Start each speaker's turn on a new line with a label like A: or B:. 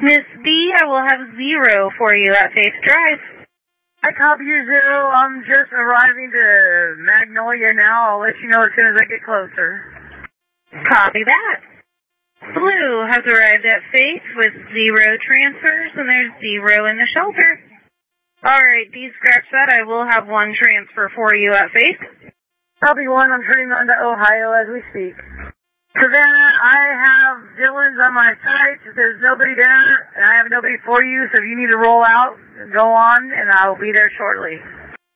A: Miss B, I will have 0 for you at Faith Drive.
B: I copy your 0. I'm just arriving to Magnolia now. I'll let you know as soon as I get closer.
A: Copy that. Blue has arrived at Faith with 0 transfers, and there's 0 in the shelter. Alright, scratch that. I will have 1 transfer for you at Faith.
B: Copy 1. I'm turning on to Ohio as we speak. Savannah, I have Dylan's on my site. There's nobody there, and I have nobody for you, so if you need to roll out, go on, and I'll be there shortly.